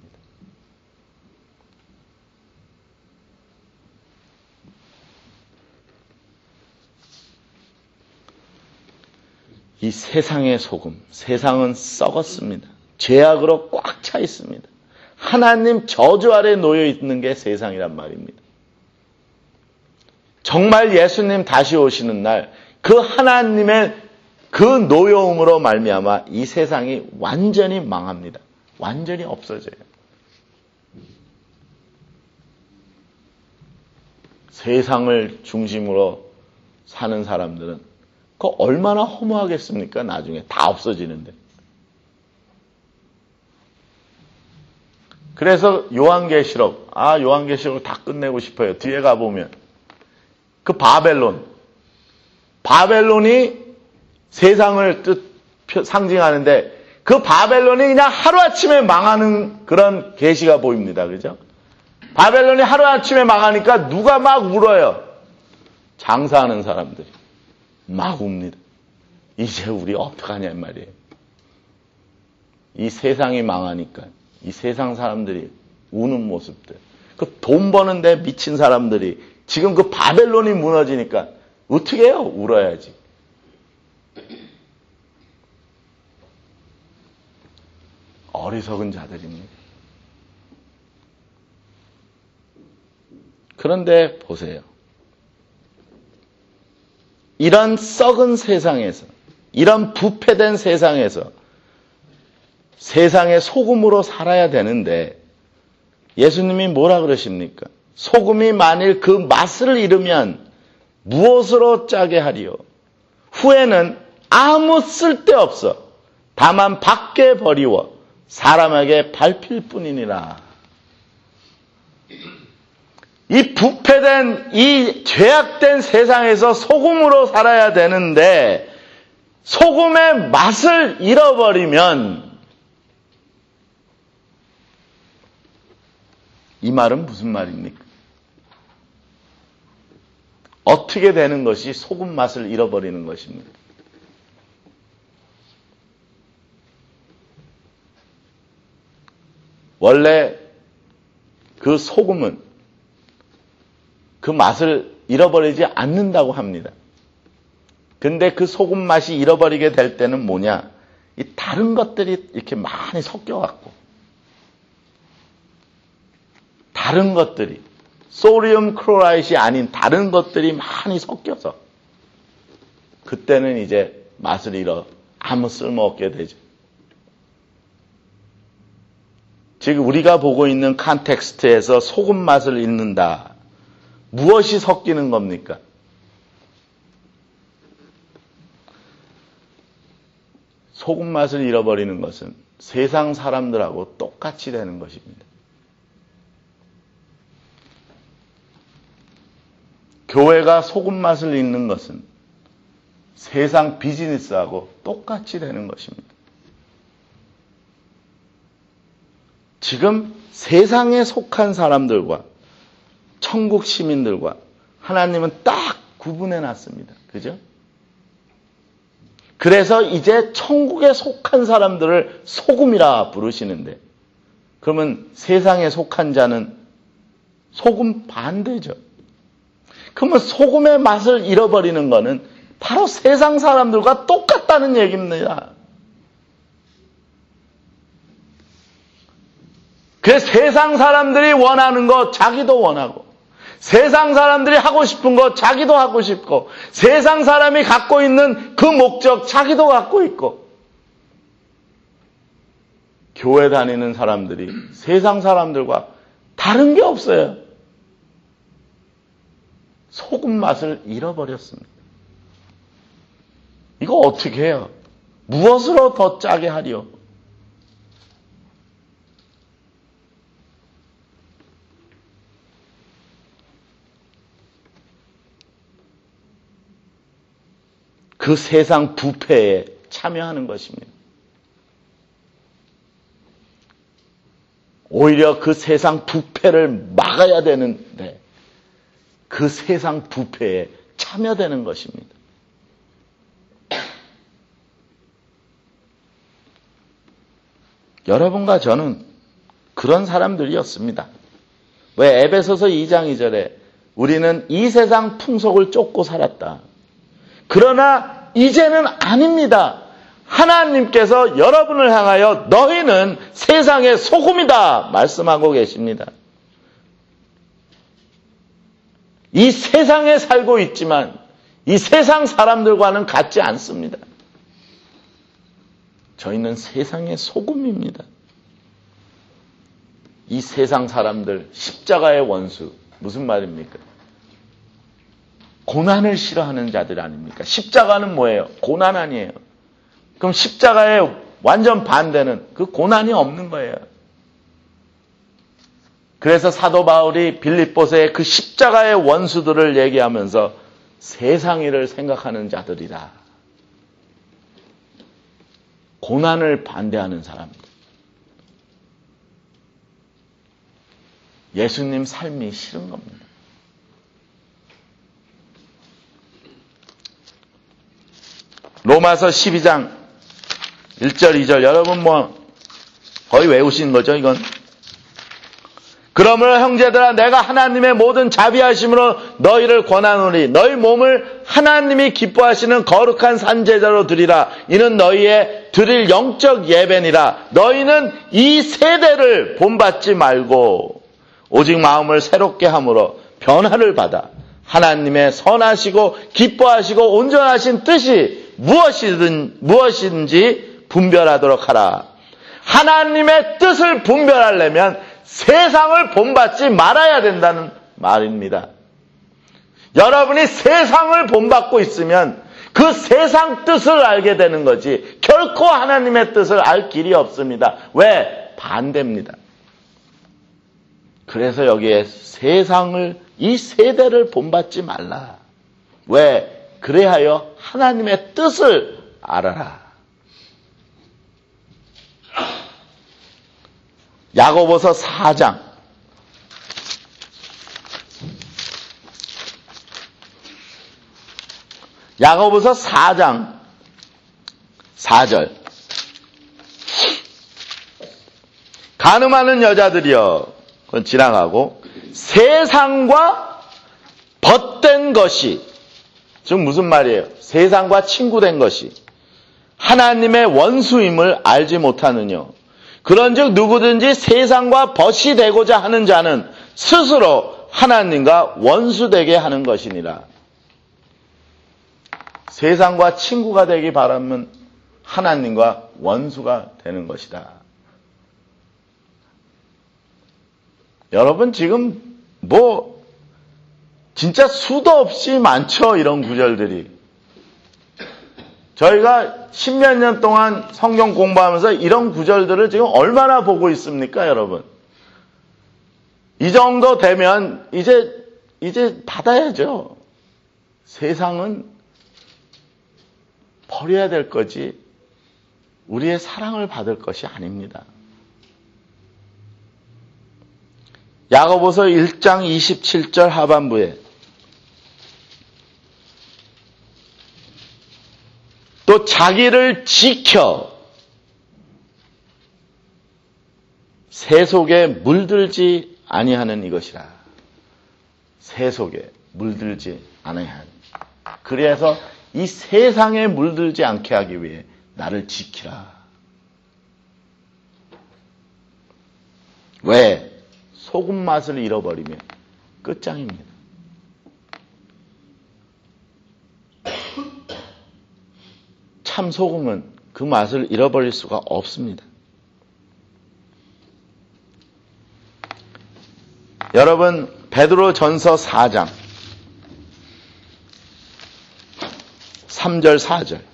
이 세상의 소금, 세상은 썩었습니다. 죄악으로 꽉 차 있습니다. 하나님 저주 아래 놓여 있는 게 세상이란 말입니다. 정말 예수님 다시 오시는 날 그 하나님의 그 노여움으로 말미암아 이 세상이 완전히 망합니다. 완전히 없어져요. 세상을 중심으로 사는 사람들은 그 얼마나 허무하겠습니까? 나중에 다 없어지는데. 그래서 요한계시록, 아 요한계시록을 다 끝내고 싶어요. 뒤에 가보면 그 바벨론, 바벨론이 세상을 뜻 상징하는데 그 바벨론이 그냥 하루아침에 망하는 그런 계시가 보입니다. 그죠? 바벨론이 하루아침에 망하니까 누가 막 울어요? 장사하는 사람들이 막 웁니다. 이제 우리 어떡하냐 이 말이에요. 이 세상이 망하니까 이 세상 사람들이 우는 모습들, 그 돈 버는데 미친 사람들이 지금 그 바벨론이 무너지니까 어떻게 해요? 울어야지. 어리석은 자들입니다. 그런데 보세요. 이런 썩은 세상에서, 이런 부패된 세상에서 세상의 소금으로 살아야 되는데 예수님이 뭐라 그러십니까? 소금이 만일 그 맛을 잃으면 무엇으로 짜게 하리요? 후에는 아무 쓸데없어. 다만 밖에 버리워 사람에게 밟힐 뿐이니라. 이 부패된, 이 죄악된 세상에서 소금으로 살아야 되는데 소금의 맛을 잃어버리면 이 말은 무슨 말입니까? 어떻게 되는 것이 소금 맛을 잃어버리는 것입니까? 원래 그 소금은 그 맛을 잃어버리지 않는다고 합니다. 근데 그 소금 맛이 잃어버리게 될 때는 뭐냐? 이 다른 것들이 이렇게 많이 섞여갖고 다른 것들이 소디움 클로라이드이 아닌 다른 것들이 많이 섞여서 그때는 이제 맛을 잃어 아무 쓸모없게 되죠. 지금 우리가 보고 있는 컨텍스트에서 소금 맛을 잃는다. 무엇이 섞이는 겁니까? 소금 맛을 잃어버리는 것은 세상 사람들하고 똑같이 되는 것입니다. 교회가 소금 맛을 잃는 것은 세상 비즈니스하고 똑같이 되는 것입니다. 지금 세상에 속한 사람들과 천국 시민들과 하나님은 딱 구분해 놨습니다. 그죠? 그래서 이제 천국에 속한 사람들을 소금이라 부르시는데, 그러면 세상에 속한 자는 소금 반대죠. 그러면 소금의 맛을 잃어버리는 것은 바로 세상 사람들과 똑같다는 얘기입니다. 그래서 세상 사람들이 원하는 거 자기도 원하고, 세상 사람들이 하고 싶은 거 자기도 하고 싶고, 세상 사람이 갖고 있는 그 목적 자기도 갖고 있고, 교회 다니는 사람들이 세상 사람들과 다른 게 없어요. 소금 맛을 잃어버렸습니다. 이거 어떻게 해요? 무엇으로 더 짜게 하리요? 그 세상 부패에 참여하는 것입니다. 오히려 그 세상 부패를 막아야 되는데 그 세상 부패에 참여되는 것입니다. 여러분과 저는 그런 사람들이었습니다. 왜 에베소서 이 장 이 절에 우리는 이 세상 풍속을 쫓고 살았다. 그러나 이제는 아닙니다. 하나님께서 여러분을 향하여 너희는 세상의 소금이다 말씀하고 계십니다. 이 세상에 살고 있지만 이 세상 사람들과는 같지 않습니다. 저희는 세상의 소금입니다. 이 세상 사람들, 십자가의 원수, 무슨 말입니까? 고난을 싫어하는 자들 아닙니까? 십자가는 뭐예요? 고난 아니에요. 그럼 십자가의 완전 반대는 그 고난이 없는 거예요. 그래서 사도 바울이 빌립보서에 그 십자가의 원수들을 얘기하면서 세상 일을 생각하는 자들이다. 고난을 반대하는 사람들. 예수님 삶이 싫은 겁니다. 로마서 십이 장 일 절 이 절 여러분 뭐 거의 외우신 거죠 이건. 그러므로 형제들아 내가 하나님의 모든 자비하심으로 너희를 권하노니 너희 몸을 하나님이 기뻐하시는 거룩한 산제자로 드리라. 이는 너희의 드릴 영적 예배니라. 너희는 이 세대를 본받지 말고 오직 마음을 새롭게 함으로 변화를 받아 하나님의 선하시고 기뻐하시고 온전하신 뜻이 무엇이든 무엇인지 분별하도록 하라. 하나님의 뜻을 분별하려면 세상을 본받지 말아야 된다는 말입니다. 여러분이 세상을 본받고 있으면 그 세상 뜻을 알게 되는 거지 결코 하나님의 뜻을 알 길이 없습니다. 왜? 반대입니다. 그래서 여기에 세상을, 이 세대를 본받지 말라. 왜? 그래하여 하나님의 뜻을 알아라. 야고보서 사 장 야고보서 사 장 사 절 간음하는 여자들이여, 그건 지나가고 세상과 벗된 것이, 즉 무슨 말이에요? 세상과 친구된 것이 하나님의 원수임을 알지 못하느뇨. 그런즉 누구든지 세상과 벗이 되고자 하는 자는 스스로 하나님과 원수되게 하는 것이니라. 세상과 친구가 되기 바라면 하나님과 원수가 되는 것이다. 여러분 지금 뭐 진짜 수도 없이 많죠, 이런 구절들이. 저희가 십몇 년 동안 성경 공부하면서 이런 구절들을 지금 얼마나 보고 있습니까, 여러분? 이 정도 되면 이제, 이제 받아야죠. 세상은 버려야 될 거지, 우리의 사랑을 받을 것이 아닙니다. 야고보서 일 장 이십칠 절 하반부에 또 자기를 지켜 새 속에 물들지 아니하는 이것이라. 새 속에 물들지 아니하는. 그래서 이 세상에 물들지 않게 하기 위해 나를 지키라. 왜? 소금 맛을 잃어버리면 끝장입니다. 참 소금은 그 맛을 잃어버릴 수가 없습니다. 여러분, 베드로전서 사 장 삼 절 사 절.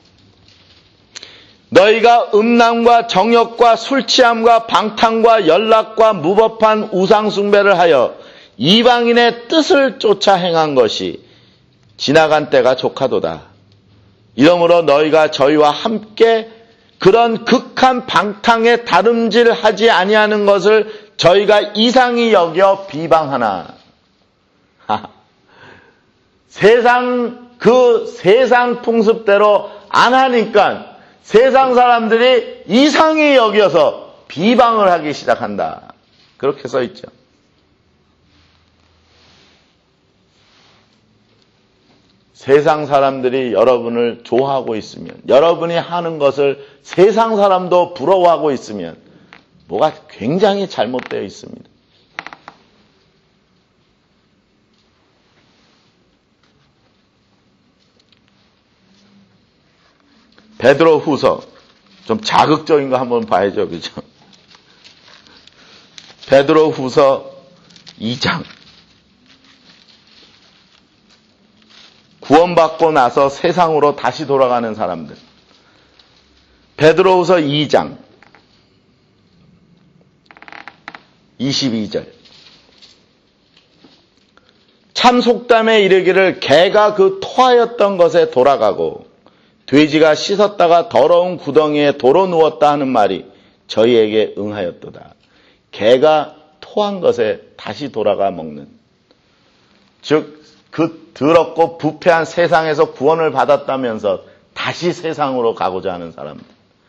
너희가 음란과 정욕과 술취함과 방탕과 연락과 무법한 우상숭배를 하여 이방인의 뜻을 쫓아 행한 것이 지나간 때가 족하도다. 이러므로 너희가 저희와 함께 그런 극한 방탕에 다름질하지 아니하는 것을 저희가 이상히 여겨 비방하나. 세상 그 세상 풍습대로 안 하니까 세상 사람들이 이상히 여겨서 비방을 하기 시작한다. 그렇게 써 있죠. 세상 사람들이 여러분을 좋아하고 있으면, 여러분이 하는 것을 세상 사람도 부러워하고 있으면 뭐가 굉장히 잘못되어 있습니다. 베드로 후서, 좀 자극적인 거 한번 봐야죠, 그죠? 베드로 후서 이 장. 구원받고 나서 세상으로 다시 돌아가는 사람들. 베드로 후서 이 장. 이십이 절. 참 속담에 이르기를 개가 그 토하였던 것에 돌아가고 돼지가 씻었다가 더러운 구덩이에 도로 누웠다 하는 말이 저희에게 응하였도다. 개가 토한 것에 다시 돌아가 먹는. 즉, 그 더럽고 부패한 세상에서 구원을 받았다면서 다시 세상으로 가고자 하는 사람들.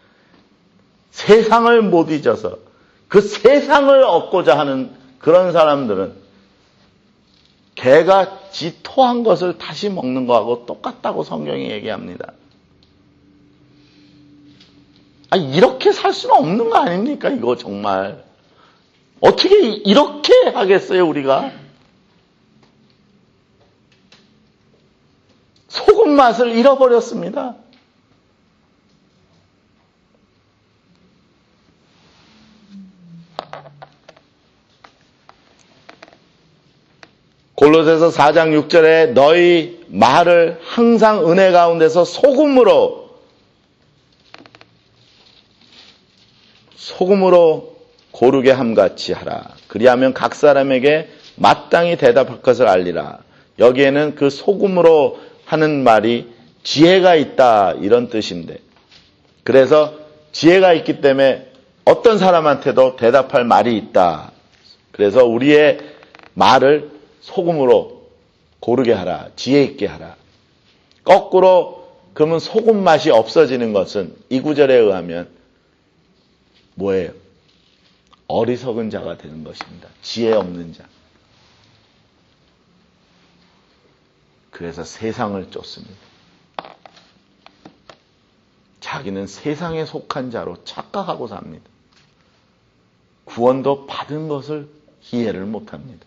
세상을 못 잊어서 그 세상을 얻고자 하는 그런 사람들은 개가 지 토한 것을 다시 먹는 거하고 똑같다고 성경이 얘기합니다. 아, 이렇게 살 수는 없는 거 아닙니까? 이거 정말. 어떻게 이렇게 하겠어요, 우리가? 소금 맛을 잃어버렸습니다. 골로새서 사 장 육 절에 너희 말을 항상 은혜 가운데서 소금으로 소금으로 고르게 함같이 하라. 그리하면 각 사람에게 마땅히 대답할 것을 알리라. 여기에는 그 소금으로 하는 말이 지혜가 있다, 이런 뜻인데, 그래서 지혜가 있기 때문에 어떤 사람한테도 대답할 말이 있다. 그래서 우리의 말을 소금으로 고르게 하라. 지혜 있게 하라. 거꾸로 그러면 소금 맛이 없어지는 것은 이 구절에 의하면 뭐예요? 어리석은 자가 되는 것입니다. 지혜 없는 자. 그래서 세상을 쫓습니다. 자기는 세상에 속한 자로 착각하고 삽니다. 구원도 받은 것을 이해를 못합니다.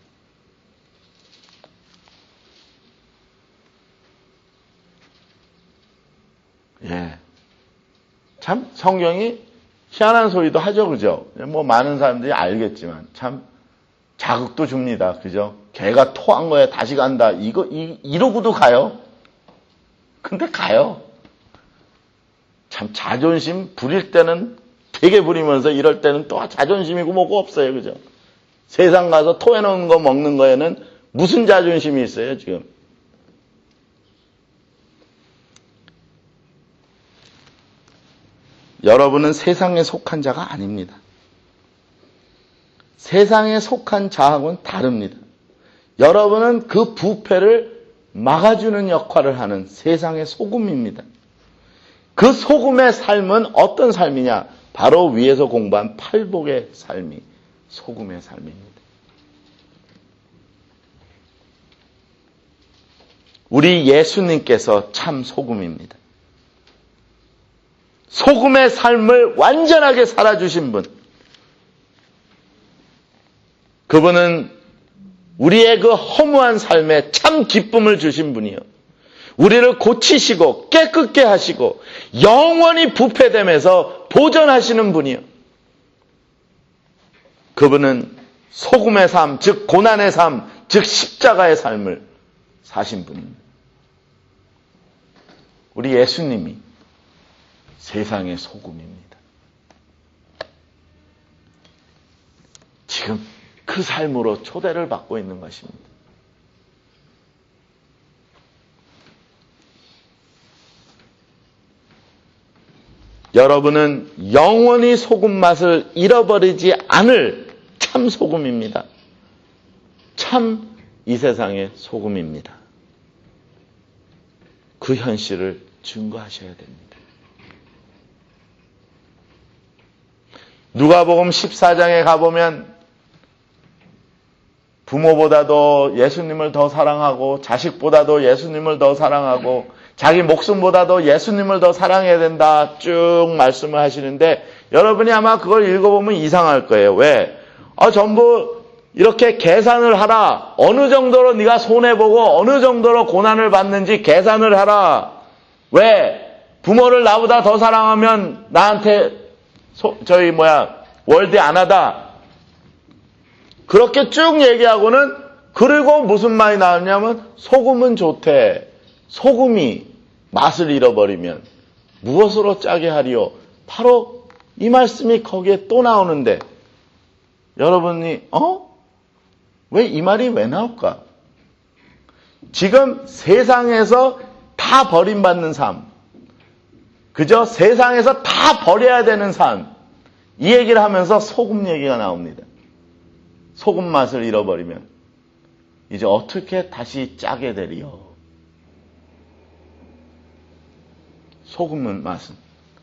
예. 참 성경이 희한한 소리도 하죠, 그죠? 뭐 많은 사람들이 알겠지만 참 자극도 줍니다, 그죠? 걔가 토한 거에 다시 간다. 이거, 이, 이러고도 가요? 근데 가요. 참 자존심 부릴 때는 되게 부리면서 이럴 때는 또 자존심이고 뭐고 없어요. 그죠? 세상 가서 토해놓은 거 먹는 거에는 무슨 자존심이 있어요, 지금? 여러분은 세상에 속한 자가 아닙니다. 세상에 속한 자하고는 다릅니다. 여러분은 그 부패를 막아주는 역할을 하는 세상의 소금입니다. 그 소금의 삶은 어떤 삶이냐? 바로 위에서 공부한 팔복의 삶이 소금의 삶입니다. 우리 예수님께서 참 소금입니다. 소금의 삶을 완전하게 살아주신 분. 그분은 우리의 그 허무한 삶에 참 기쁨을 주신 분이요. 우리를 고치시고 깨끗게 하시고 영원히 부패됨에서 보존하시는 분이요. 그분은 소금의 삶, 즉 고난의 삶, 즉 십자가의 삶을 사신 분입니다. 우리 예수님이 세상의 소금입니다. 지금 그 삶으로 초대를 받고 있는 것입니다. 여러분은 영원히 소금 맛을 잃어버리지 않을 참 소금입니다. 참 이 세상의 소금입니다. 그 현실을 증거하셔야 됩니다. 누가복음 십사 장에 가보면 부모보다도 예수님을 더 사랑하고 자식보다도 예수님을 더 사랑하고 자기 목숨보다도 예수님을 더 사랑해야 된다 쭉 말씀을 하시는데 여러분이 아마 그걸 읽어보면 이상할 거예요. 왜? 아, 전부 이렇게 계산을 하라. 어느 정도로 네가 손해보고 어느 정도로 고난을 받는지 계산을 하라. 왜? 부모를 나보다 더 사랑하면 나한테 소, 저희 뭐야 월드 안 하다. 그렇게 쭉 얘기하고는 그리고 무슨 말이 나왔냐면 소금은 좋대. 소금이 맛을 잃어버리면 무엇으로 짜게 하리요? 바로 이 말씀이 거기에 또 나오는데 여러분이 어? 왜 이 말이 왜 나올까? 지금 세상에서 다 버림받는 삶, 그저 세상에서 다 버려야 되는 삶, 이 얘기를 하면서 소금 얘기가 나옵니다. 소금 맛을 잃어버리면 이제 어떻게 다시 짜게 되리요? 소금은 맛은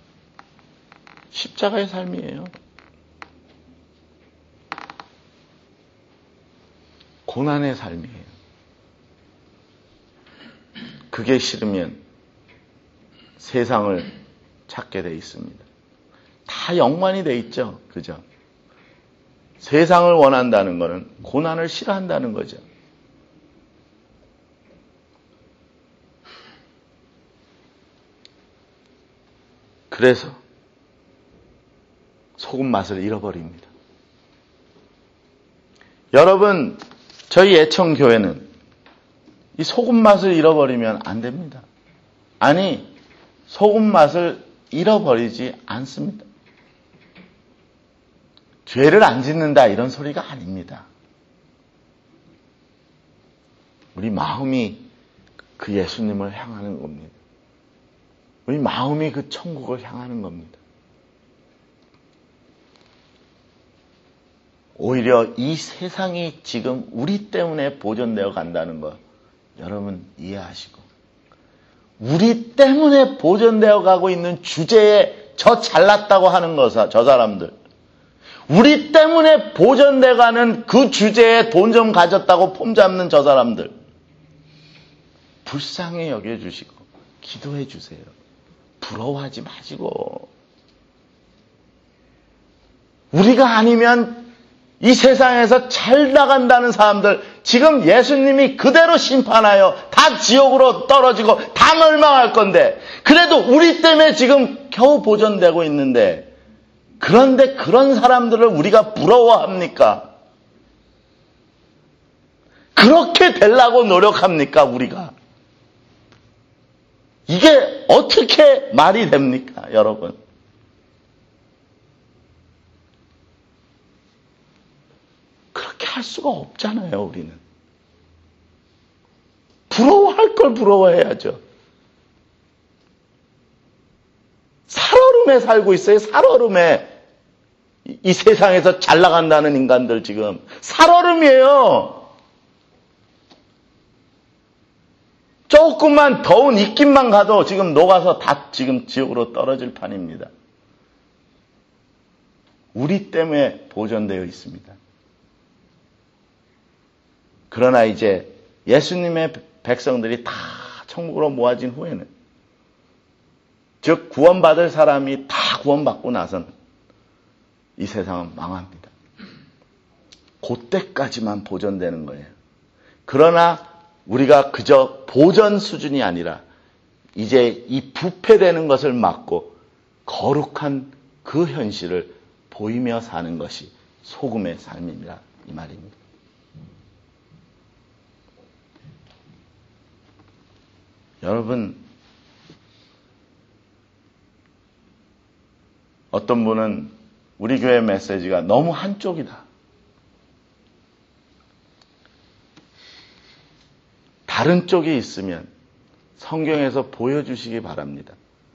십자가의 삶이에요. 고난의 삶이에요. 그게 싫으면 세상을 찾게 돼 있습니다. 다 연관이 돼 있죠. 그죠? 세상을 원한다는 것은 고난을 싫어한다는 거죠. 그래서 소금 맛을 잃어버립니다. 여러분, 저희 예천교회는 이 소금 맛을 잃어버리면 안 됩니다. 아니, 소금 맛을 잃어버리지 않습니다. 죄를 안 짓는다 이런 소리가 아닙니다. 우리 마음이 그 예수님을 향하는 겁니다. 우리 마음이 그 천국을 향하는 겁니다. 오히려 이 세상이 지금 우리 때문에 보존되어 간다는 거 여러분 이해하시고 우리 때문에 보존되어 가고 있는 주제에 저 잘났다고 하는 거사 저 사람들 우리 때문에 보존되어 가는 그 주제에 돈 좀 가졌다고 폼잡는 저 사람들 불쌍히 여겨주시고 기도해 주세요. 부러워하지 마시고 우리가 아니면 이 세상에서 잘 나간다는 사람들 지금 예수님이 그대로 심판하여 다 지옥으로 떨어지고 다 멸망할 건데 그래도 우리 때문에 지금 겨우 보존되고 있는데 그런데 그런 사람들을 우리가 부러워합니까? 그렇게 되려고 노력합니까, 우리가? 이게 어떻게 말이 됩니까, 여러분? 그렇게 할 수가 없잖아요, 우리는. 부러워할 걸 부러워해야죠. 살얼음에 살고 있어요, 살얼음에. 이, 이 세상에서 잘 나간다는 인간들 지금. 살얼음이에요. 조금만 더운 입김만 가도 지금 녹아서 다 지금 지옥으로 떨어질 판입니다. 우리 때문에 보존되어 있습니다. 그러나 이제 예수님의 백성들이 다 천국으로 모아진 후에는, 즉 구원받을 사람이 다 구원받고 나서는 이 세상은 망합니다. 그때까지만 보존되는 거예요. 그러나 우리가 그저 보전 수준이 아니라 이제 이 부패되는 것을 막고 거룩한 그 현실을 보이며 사는 것이 소금의 삶입니다. 이 말입니다. 여러분, 어떤 분은 우리 교회 메시지가 너무 한쪽이다. 다른 쪽이 있으면 성경에서 보여주시기 바랍니다.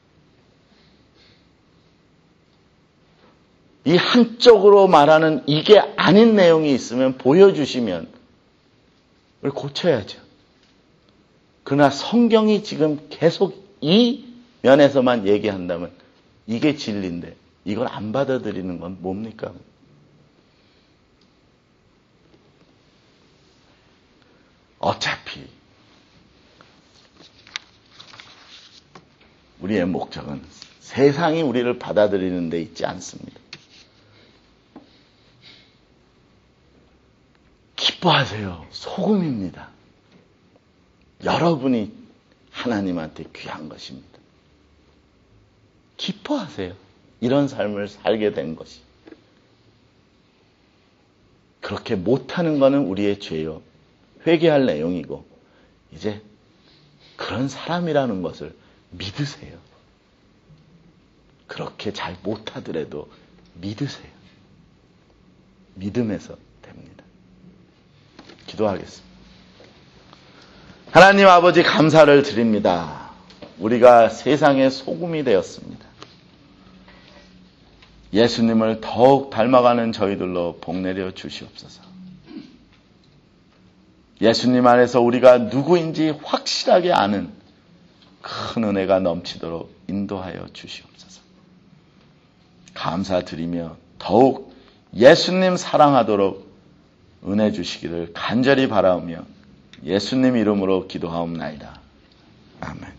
이 한쪽으로 말하는 이게 아닌 내용이 있으면 보여주시면 우리 고쳐야죠. 그러나 성경이 지금 계속 이 면에서만 얘기한다면 이게 진리인데 이걸 안 받아들이는 건 뭡니까? 어차피 우리의 목적은 세상이 우리를 받아들이는 데 있지 않습니다. 기뻐하세요. 소금입니다. 여러분이 하나님한테 귀한 것입니다. 기뻐하세요. 이런 삶을 살게 된 것이. 그렇게 못하는 것은 우리의 죄요. 회개할 내용이고 이제 그런 사람이라는 것을 믿으세요. 그렇게 잘 못하더라도 믿으세요. 믿음에서 됩니다. 기도하겠습니다. 하나님 아버지 감사를 드립니다. 우리가 세상의 소금이 되었습니다. 예수님을 더욱 닮아가는 저희들로 복내려 주시옵소서. 예수님 안에서 우리가 누구인지 확실하게 아는 큰 은혜가 넘치도록 인도하여 주시옵소서. 감사드리며 더욱 예수님 사랑하도록 은혜 주시기를 간절히 바라오며 예수님 이름으로 기도하옵나이다. 아멘.